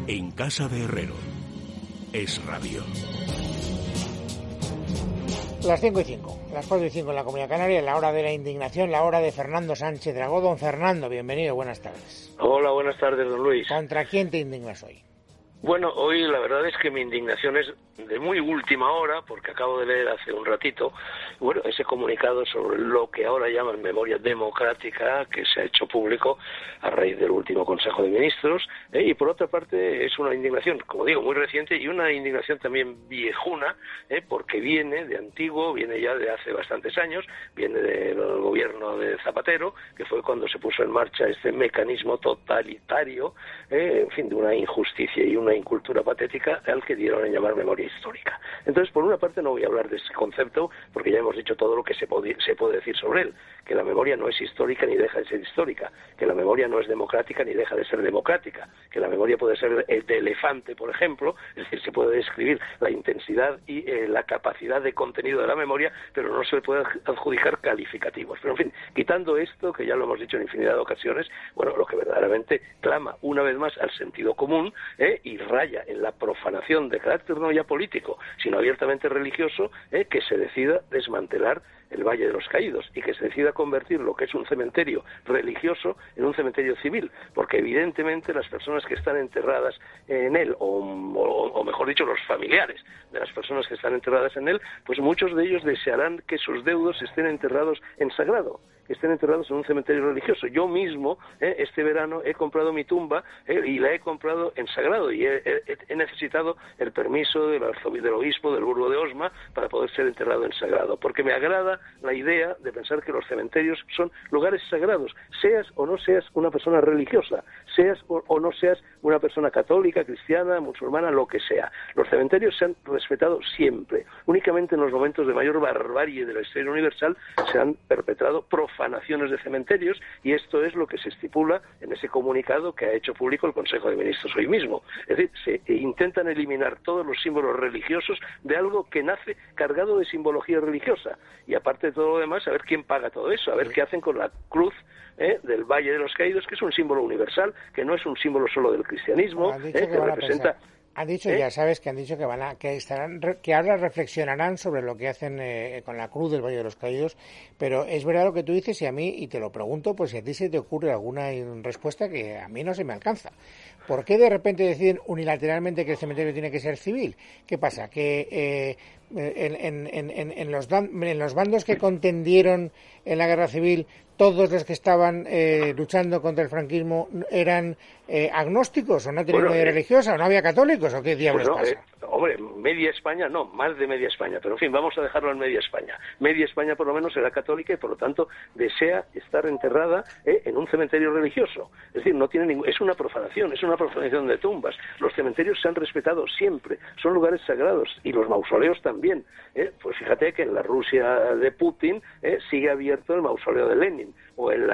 En casa de Herrero. Es radio. Las 5:05, las 4:05 en la Comunidad Canaria, la hora de la indignación, la hora de Fernando Sánchez Dragó. Don Fernando, bienvenido, buenas tardes. Hola, buenas tardes, don Luis. ¿Contra quién te indignas hoy? Bueno, hoy la verdad es que mi indignación es de muy última hora, porque acabo de leer hace un ratito, bueno, ese comunicado sobre lo que ahora llaman memoria democrática, que se ha hecho público a raíz del último Consejo de Ministros, y por otra parte es una indignación, como digo, muy reciente y una indignación también viejuna, porque viene de antiguo, viene ya de hace bastantes años, viene del gobierno de Zapatero, que fue cuando se puso en marcha este mecanismo totalitario, en fin, de una injusticia y una incultura patética al que dieron en llamar memoria histórica. Entonces, por una parte no voy a hablar de ese concepto, porque ya hemos dicho todo lo que se puede decir sobre él, que la memoria no es histórica ni deja de ser histórica, que la memoria no es democrática ni deja de ser democrática, que la memoria puede ser de elefante, por ejemplo, es decir, se puede describir la intensidad y la capacidad de contenido de la memoria, pero no se le puede adjudicar calificativos. Pero, en fin, quitando esto, que ya lo hemos dicho en infinidad de ocasiones, bueno, lo que verdaderamente clama una vez más al sentido común, y raya en la profanación de carácter no ya político, sino abiertamente religioso, que se decida desmantelar el Valle de los Caídos y que se decida convertir lo que es un cementerio religioso en un cementerio civil, porque evidentemente las personas que están enterradas en él, o mejor dicho, los familiares de las personas que están enterradas en él, pues muchos de ellos desearán que sus deudos estén enterrados en sagrado, que estén enterrados en un cementerio religioso. Yo mismo, este verano, he comprado mi tumba y la he comprado en sagrado y he necesitado el permiso del obispo del Burgo de Osma para poder ser enterrado en sagrado, porque me agrada la idea de pensar que los cementerios son lugares sagrados, seas o no seas una persona religiosa, seas o no seas una persona católica, cristiana, musulmana, lo que sea. Los cementerios se han respetado siempre. Únicamente en los momentos de mayor barbarie de la historia universal se han perpetrado profanaciones de cementerios, y esto es lo que se estipula en ese comunicado que ha hecho público el Consejo de Ministros hoy mismo. Es decir, se intentan eliminar todos los símbolos religiosos de algo que nace cargado de simbología religiosa, y aparte de todo lo demás, a ver quién paga todo eso, a ver qué hacen con la cruz del Valle de los Caídos, que es un símbolo universal, que no es un símbolo solo del cristianismo, que representa... Han dicho, ya sabes, que han dicho que ahora reflexionarán sobre lo que hacen con la cruz del Valle de los Caídos, pero es verdad lo que tú dices, y te lo pregunto, pues si a ti se te ocurre alguna respuesta que a mí no se me alcanza. ¿Por qué de repente deciden unilateralmente que el cementerio tiene que ser civil? ¿Qué pasa? Que en los bandos que contendieron en la guerra civil, todos los que estaban luchando contra el franquismo eran agnósticos, o no tenían idea religiosa, o no había católicos, o qué diablos pasa. Hombre, media España, no, más de media España, pero en fin, vamos a dejarlo en media España. Media España por lo menos era católica y por lo tanto desea estar enterrada en un cementerio religioso. Es decir, no tiene es una profanación de tumbas. Los cementerios se han respetado siempre, son lugares sagrados, y los mausoleos también. Pues fíjate que en la Rusia de Putin sigue abierto el mausoleo de Lenin, o en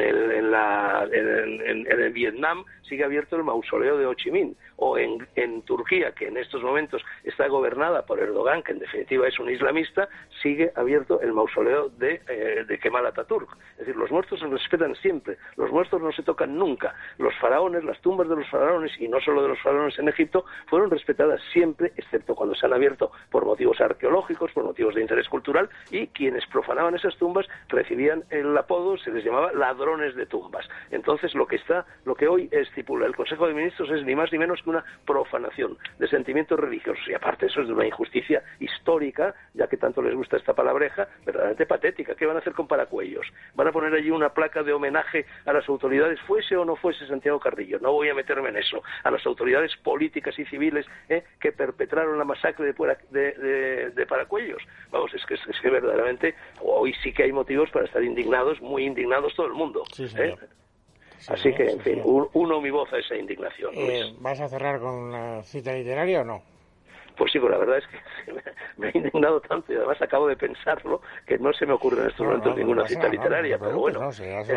el Vietnam sigue abierto el mausoleo de Ho Chi Minh, o en Turquía, que en estos momentos está gobernada por Erdogan, que en definitiva es un islamista, sigue abierto el mausoleo de Kemal Atatürk. Es decir, los muertos se respetan siempre, los muertos no se tocan nunca. Los faraones, las tumbas de los faraones, y no solo de los faraones en Egipto, fueron respetadas siempre, excepto cuando se han abierto por motivos arqueológicos, por motivos de interés cultural, y quienes profanaban esas tumbas recibían el apodo, se les llamaba ladrones de tumbas. Entonces, lo que hoy estipula el Consejo de Ministros es ni más ni menos que una profanación de sentimientos religiosos, y aparte eso es de una injusticia histórica, ya que tanto les gusta esta palabreja, verdaderamente patética. ¿Qué van a hacer con Paracuellos? ¿Van a poner allí una placa de homenaje a las autoridades, fuese o no fuese Santiago Carrillo? No voy a meterme en eso. A las autoridades políticas y civiles que perpetraron la masacre de Paracuellos. Vamos, es que verdaderamente hoy sí que hay motivos para estar indignados, muy indignados todo el mundo. Sí, señor. Así que, en fin, uno mi voz a esa indignación. ¿Vas a cerrar con la cita literaria o no? Pues sí, pues la verdad es que me he indignado tanto y además acabo de pensarlo que no se me ocurre en estos momentos ninguna cita literaria, pero bueno,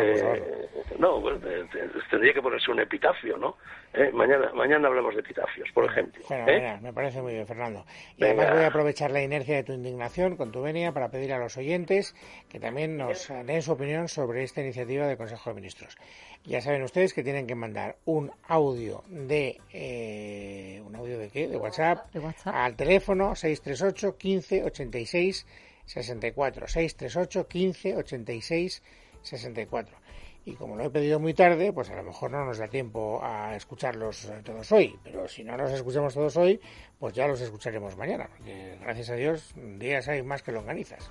tendría que ponerse un epitafio, ¿no? Mañana hablamos de epitafios, por ejemplo. Me parece muy bien, Fernando. Y además voy a aprovechar la inercia de tu indignación con tu venia para pedir a los oyentes que también nos den su opinión sobre esta iniciativa del Consejo de Ministros. Ya saben ustedes que tienen que mandar un audio de WhatsApp al teléfono 638 15 86 64 638 15 86 64. Y como lo he pedido muy tarde, pues a lo mejor no nos da tiempo a escucharlos todos hoy, pero si no los escuchamos todos hoy, pues ya los escucharemos mañana, porque gracias a Dios días hay más que longanizas.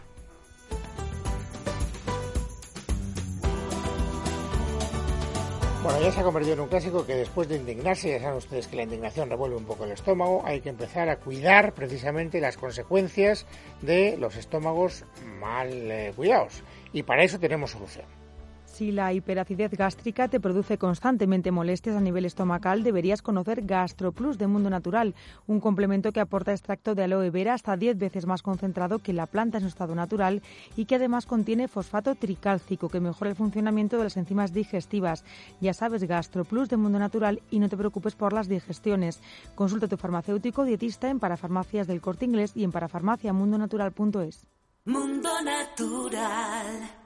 Bueno, ya se ha convertido en un clásico que después de indignarse, ya saben ustedes que la indignación revuelve un poco el estómago, hay que empezar a cuidar precisamente las consecuencias de los estómagos mal cuidados. Y para eso tenemos solución. Si la hiperacidez gástrica te produce constantemente molestias a nivel estomacal, deberías conocer GastroPlus de Mundo Natural, un complemento que aporta extracto de aloe vera hasta 10 veces más concentrado que la planta en su estado natural y que además contiene fosfato tricálcico que mejora el funcionamiento de las enzimas digestivas. Ya sabes, GastroPlus de Mundo Natural y no te preocupes por las digestiones. Consulta a tu farmacéutico dietista en Parafarmacias del Corte Inglés y en parafarmaciamundonatural.es. Mundo Natural.